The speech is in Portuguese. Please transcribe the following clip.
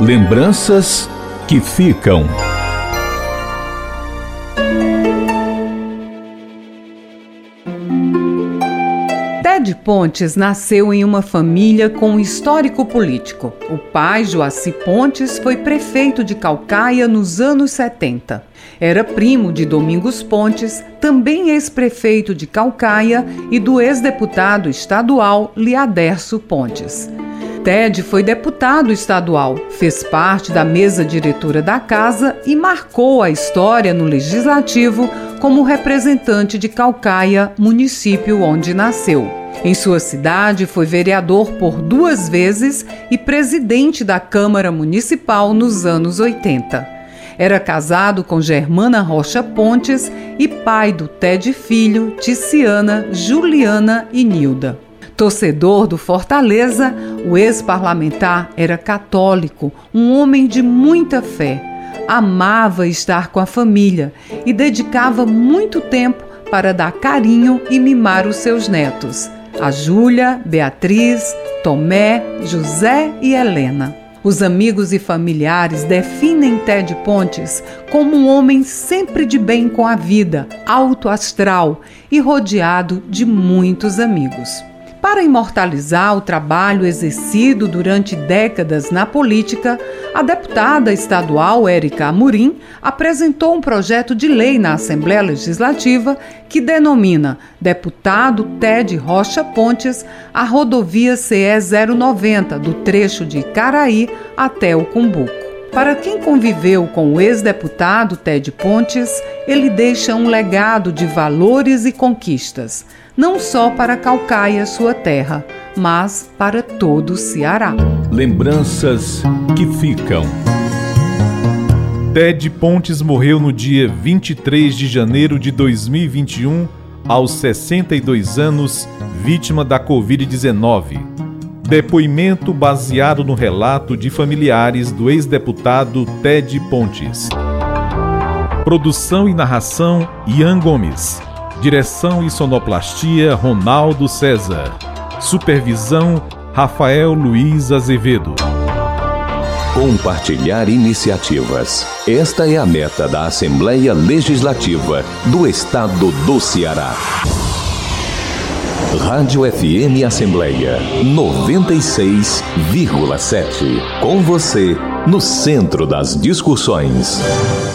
Lembranças que ficam. Ted Pontes nasceu em uma família com um histórico político. O pai, Joaci Pontes, foi prefeito de Caucaia nos anos 70. Era primo de Domingos Pontes, também ex-prefeito de Caucaia, e do ex-deputado estadual Liaderso Pontes. Ted foi deputado estadual, fez parte da mesa diretora da casa e marcou a história no legislativo como representante de Caucaia, município onde nasceu. Em sua cidade, foi vereador por 2 vezes e presidente da Câmara Municipal nos anos 80. Era casado com Germana Rocha Pontes e pai do Ted Filho, Ticiana, Juliana e Nilda. Torcedor do Fortaleza, o ex-parlamentar era católico, um homem de muita fé. Amava estar com a família e dedicava muito tempo para dar carinho e mimar os seus netos, a Júlia, Beatriz, Tomé, José e Helena. Os amigos e familiares definem Ted Pontes como um homem sempre de bem com a vida, alto astral e rodeado de muitos amigos. Para imortalizar o trabalho exercido durante décadas na política, a deputada estadual Érica Amorim apresentou um projeto de lei na Assembleia Legislativa que denomina Deputado Ted Rocha Pontes a rodovia CE 090 do trecho de Icaraí até o Cumbuco. Para quem conviveu com o ex-deputado Ted Pontes, ele deixa um legado de valores e conquistas, não só para Caucaia, sua terra, mas para todo o Ceará. Lembranças que ficam. Ted Pontes morreu no dia 23 de janeiro de 2021, aos 62 anos, vítima da Covid-19. Depoimento baseado no relato de familiares do ex-deputado Ted Pontes. Produção e narração, Ian Gomes. Direção e sonoplastia, Ronaldo César. Supervisão, Rafael Luiz Azevedo. Compartilhar iniciativas. Esta é a meta da Assembleia Legislativa do Estado do Ceará. Rádio FM Assembleia 96,7. Com você, no centro das discussões.